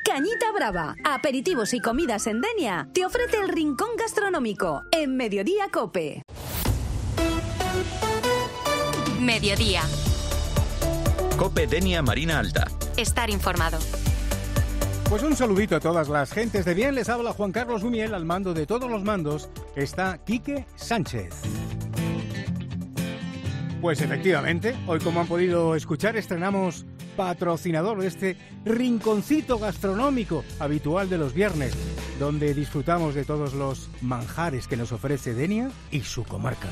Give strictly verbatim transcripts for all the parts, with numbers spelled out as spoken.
Cañita Brava, aperitivos y comidas en Denia, te ofrece el rincón gastronómico en Mediodía COPE. Mediodía. COPE Denia Marina Alta. Estar informado. Pues un saludito a todas las gentes de bien. Les habla Juan Carlos Dumiel. Al mando de todos los mandos está Quique Sánchez. Pues efectivamente, hoy, como han podido escuchar, estrenamos patrocinador de este rinconcito gastronómico habitual de los viernes, donde disfrutamos de todos los manjares que nos ofrece Denia y su comarca.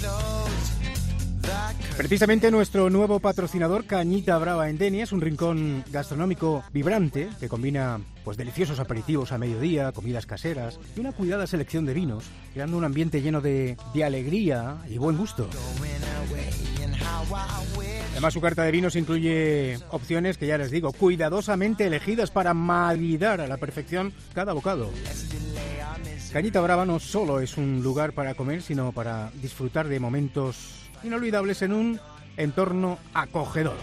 Precisamente nuestro nuevo patrocinador, Cañita Brava en Denia, es un rincón gastronómico vibrante que combina pues deliciosos aperitivos a mediodía, comidas caseras y una cuidada selección de vinos, creando un ambiente lleno de, de alegría y buen gusto. Además, su carta de vinos incluye opciones que, ya les digo, cuidadosamente elegidas para maridar a la perfección cada bocado. Cañita Brava no solo es un lugar para comer, sino para disfrutar de momentos inolvidables en un entorno acogedor.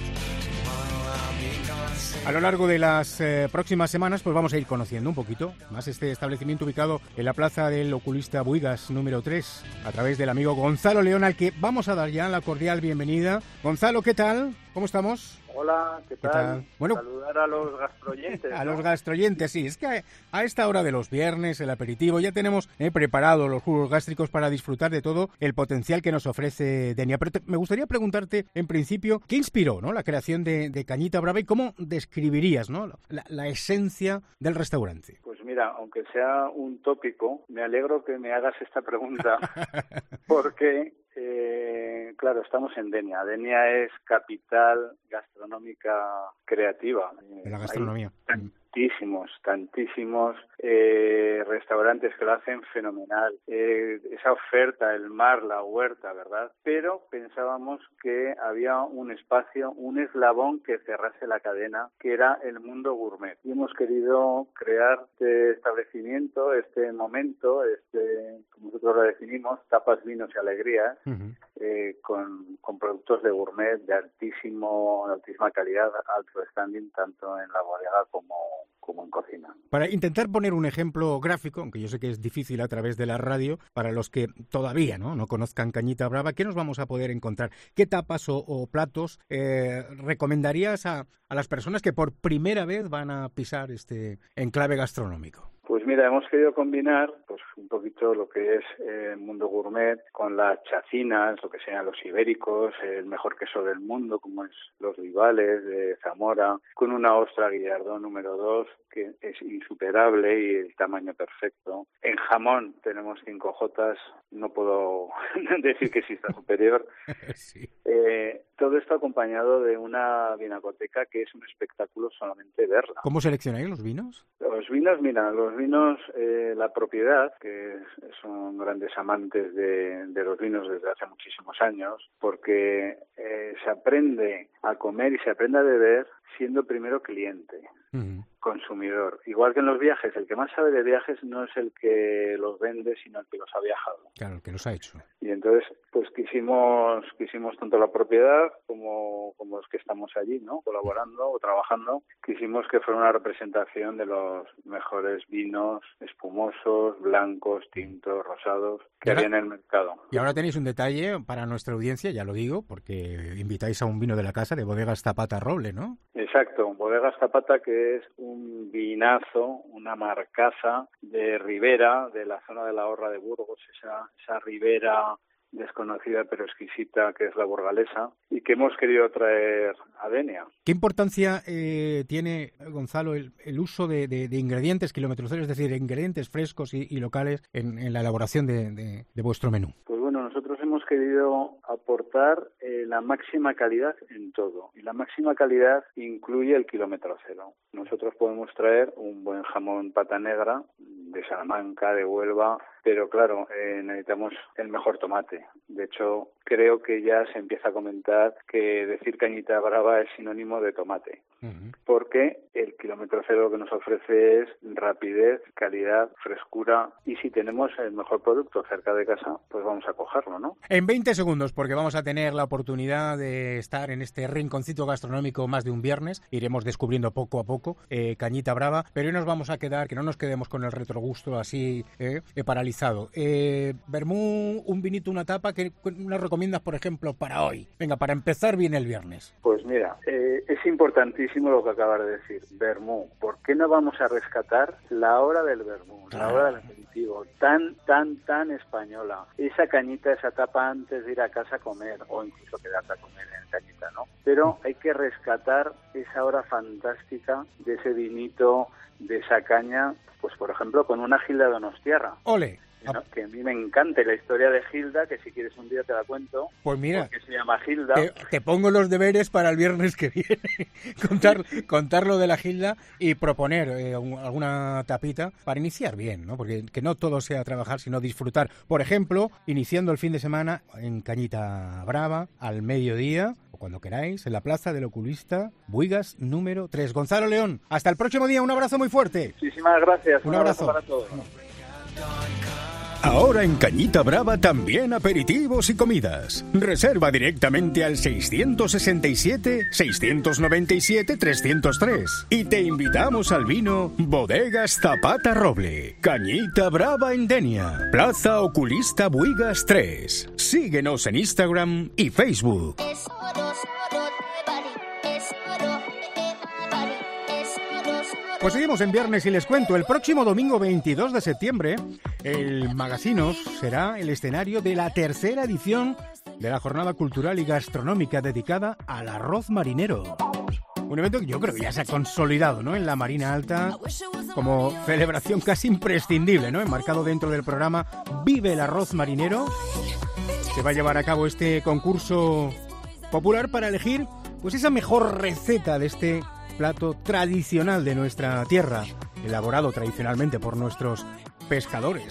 A lo largo de las eh, próximas semanas pues vamos a ir conociendo un poquito más este establecimiento ubicado en la plaza del Oculista Buigas número tres, a través del amigo Gonzalo León, al que vamos a dar ya la cordial bienvenida. Gonzalo, ¿qué tal? ¿Cómo estamos? Hola, ¿qué tal? ¿Qué tal? Bueno, saludar a los gastroyentes. A ¿no? los gastroyentes, sí. Es que a, a esta hora de los viernes, el aperitivo, ya tenemos eh, preparado los jugos gástricos para disfrutar de todo el potencial que nos ofrece Denia. Pero te, me gustaría preguntarte, en principio, ¿qué inspiró, ¿no?, la creación de, de Cañita Brava y cómo describirías, ¿no?, la, la esencia del restaurante? Pues mira, aunque sea un tópico, me alegro que me hagas esta pregunta porque... Eh, claro, estamos en Denia. Denia es capital gastronómica creativa. De la gastronomía. Hay tantísimos, tantísimos eh, restaurantes que lo hacen fenomenal. Eh, esa oferta, el mar, la huerta, ¿verdad? Pero pensábamos que había un espacio, un eslabón que cerrase la cadena, que era el mundo gourmet. Y hemos querido crear este establecimiento, este momento, este, como nosotros lo definimos, tapas, vinos y alegrías, uh-huh. eh, con, con productos de gourmet de altísimo, de altísima calidad, alto standing, tanto en la bodega como como en cocina. Para intentar poner un ejemplo gráfico, aunque yo sé que es difícil a través de la radio, para los que todavía no, no conozcan Cañita Brava, ¿qué nos vamos a poder encontrar? ¿Qué tapas o, o platos eh, recomendarías a, a las personas que por primera vez van a pisar este enclave gastronómico? Pues mira, hemos querido combinar pues un poquito lo que es el mundo gourmet con las chacinas, lo que sean los ibéricos, el mejor queso del mundo, como es los Vivales de Zamora, con una ostra Guillardón número dos, que es insuperable y el tamaño perfecto. En jamón tenemos cinco jotas, no puedo decir que exista superior. Sí. Eh, todo esto acompañado de una vinacoteca que es un espectáculo solamente verla. ¿Cómo seleccionáis los vinos? Los vinos, mira, los vinos, eh, la propiedad, que son grandes amantes de, de los vinos desde hace muchísimos años, porque eh, se aprende a comer y se aprende a beber siendo primero cliente. Uh-huh. Consumidor. Igual que en los viajes, el que más sabe de viajes no es el que los vende, sino el que los ha viajado. Claro, el que los ha hecho. Y entonces, pues quisimos quisimos tanto la propiedad como, como los que estamos allí, ¿no?, colaborando o trabajando, quisimos que fuera una representación de los mejores vinos espumosos, blancos, tintos, rosados que había en el mercado. Y ahora tenéis un detalle para nuestra audiencia, ya lo digo, porque invitáis a un vino de la casa de Bodegas Zapata Roble, ¿no? Exacto, Bodegas Zapata, que es un vinazo, una marcaza de ribera, de la zona de la Horra de Burgos, esa, esa ribera desconocida pero exquisita que es la burgalesa y que hemos querido traer a Denia. ¿Qué importancia eh, tiene, Gonzalo, el, el uso de, de, de ingredientes kilómetro cero, es decir, ingredientes frescos y, y locales en, en la elaboración de, de, de vuestro menú? Pues bueno, nosotros hemos querido aportar eh, la máxima calidad en todo, y la máxima calidad incluye el kilómetro cero. Nosotros podemos traer un buen jamón pata negra de Salamanca, de Huelva, pero claro, eh, necesitamos el mejor tomate. De hecho, creo que ya se empieza a comentar que decir Cañita Brava es sinónimo de tomate, uh-huh. porque el kilómetro tercero lo que nos ofrece es rapidez, calidad, frescura, y si tenemos el mejor producto cerca de casa, pues vamos a cogerlo, ¿no? En veinte segundos, porque vamos a tener la oportunidad de estar en este rinconcito gastronómico más de un viernes, iremos descubriendo poco a poco eh, Cañita Brava, pero hoy nos vamos a quedar, que no nos quedemos con el retrogusto así eh, eh, paralizado. Eh, vermú, un vinito, una tapa, ¿qué nos recomiendas, por ejemplo, para hoy? Venga, para empezar bien el viernes. Pues mira, eh, es importantísimo lo que acabas de decir, vermú. ¿Por qué no vamos a rescatar la hora del vermú, la hora del aperitivo, tan, tan, tan española? Esa cañita, esa tapa antes de ir a casa a comer, o incluso quedarte a comer en cañita, ¿no? Pero hay que rescatar esa hora fantástica de ese vinito, de esa caña, pues por ejemplo con una Gilda Donostiarra. ¡Ole! ¿No? Que a mí me encanta la historia de Gilda, que si quieres un día te la cuento. Pues mira, porque se llama Gilda. Te, te pongo los deberes para el viernes que viene, contar, contar lo de la Gilda y proponer eh, un, alguna tapita para iniciar bien, ¿no? Porque que no todo sea trabajar, sino disfrutar. Por ejemplo, iniciando el fin de semana en Cañita Brava, al mediodía, o cuando queráis, en la Plaza del Oculista, Buigas número tres. Gonzalo León, hasta el próximo día, un abrazo muy fuerte. Muchísimas gracias. Un, un abrazo. abrazo para todos. Ahora en Cañita Brava también aperitivos y comidas. Reserva directamente al seiscientos sesenta y siete, seiscientos noventa y siete, trescientos tres. Y te invitamos al vino Bodegas Zapata Roble. Cañita Brava en Denia. Plaza Oculista Buigas tres. Síguenos en Instagram y Facebook. Pues seguimos en viernes y les cuento, el próximo domingo veintidós de septiembre, el Magasinos será el escenario de la tercera edición de la jornada cultural y gastronómica dedicada al arroz marinero. Un evento que yo creo que ya se ha consolidado, ¿no?, en la Marina Alta como celebración casi imprescindible, ¿no?, enmarcado dentro del programa Vive el Arroz Marinero. Se va a llevar a cabo este concurso popular para elegir pues esa mejor receta de este plato tradicional de nuestra tierra, elaborado tradicionalmente por nuestros pescadores.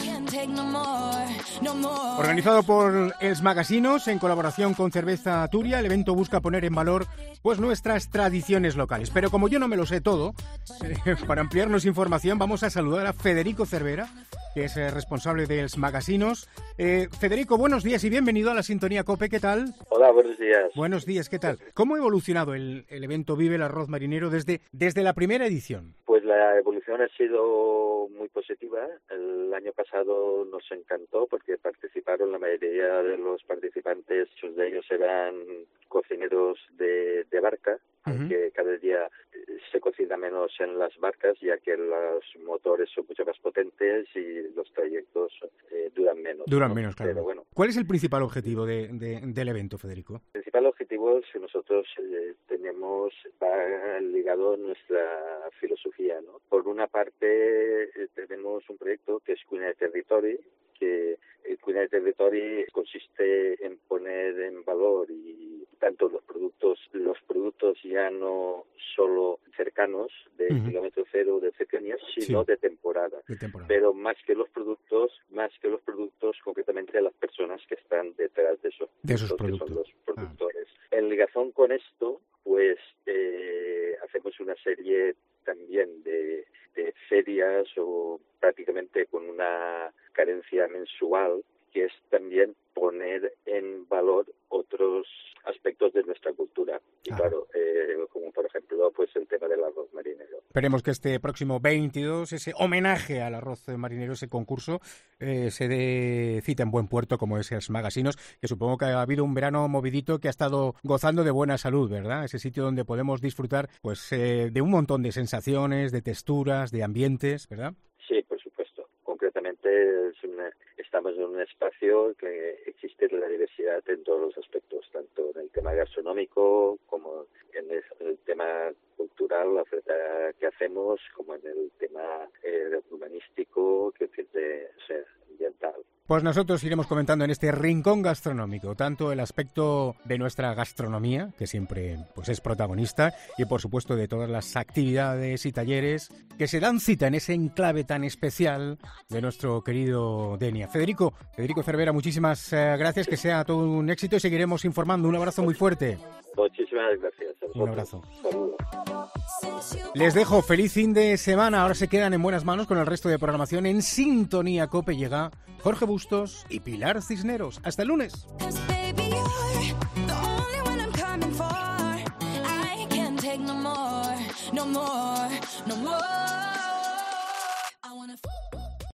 Organizado por Els Magasinos en colaboración con Cerveza Turia, el evento busca poner en valor pues nuestras tradiciones locales. Pero como yo no me lo sé todo, eh, para ampliarnos información vamos a saludar a Federico Cervera, que es eh, responsable de Els Magasinos. Eh, Federico, buenos días y bienvenido a la Sintonía COPE, ¿qué tal? Hola, buenos días. Buenos días, ¿qué tal? ¿Cómo ha evolucionado el, el evento Vive el Arroz Marinero desde, desde la primera edición? Pues la evolución ha sido muy positiva. El año pasado nos encantó porque participaron la mayoría de los participantes, muchos de ellos eran cocineros de, de barca, uh-huh. aunque cada día se cocina menos en las barcas, ya que los motores son mucho más potentes y los trayectos eh, duran menos. Duran ¿no? menos, claro. Pero bueno. ¿Cuál es el principal objetivo de, de, del evento, Federico? El principal objetivo es que nosotros eh, tenemos, va ligado a nuestra filosofía, ¿no? Por una parte, eh, tenemos un proyecto que es Cuina Territory, que el Cuina Territory consiste en poner en valor y tanto los productos, los productos ya no solo cercanos de uh-huh. kilómetro cero de cercanías, sino sí. de, temporada. de temporada. Pero más que los productos, más que los productos, concretamente las personas que están detrás de esos, de esos productos, productos, que son los productores. Ah. En ligazón con esto, pues eh, hacemos una serie también de, de ferias o prácticamente con una carencia mensual, que es también poner en valor otros aspectos de nuestra cultura. Y ah. claro, eh, como por ejemplo, pues el tema del arroz marinero. Esperemos que este próximo veintidós, ese homenaje al arroz marinero, ese concurso, eh, se dé cita en buen puerto, como es Els Magasinos, que supongo que ha habido un verano movidito que ha estado gozando de buena salud, ¿verdad? Ese sitio donde podemos disfrutar pues eh, de un montón de sensaciones, de texturas, de ambientes, ¿verdad? Sí, por supuesto. Concretamente es una, estamos en un espacio que existe la diversidad en todos los aspectos, tanto en el tema gastronómico como en el, en el tema cultural, la oferta que hacemos, como en el tema eh, urbanístico, que es de, o sea, ambiental. Pues nosotros iremos comentando en este rincón gastronómico tanto el aspecto de nuestra gastronomía, que siempre pues es protagonista, y por supuesto de todas las actividades y talleres que se dan cita en ese enclave tan especial de nuestro querido Denia. Federico, Federico Cervera, muchísimas eh, gracias, que sea todo un éxito y seguiremos informando. Un abrazo muy fuerte. Muchísimas gracias. Un abrazo. Saludos. Les dejo feliz fin de semana. Ahora se quedan en buenas manos con el resto de programación. En Sintonía Cope llega Jorge Bustos y Pilar Cisneros. Hasta el lunes. No more.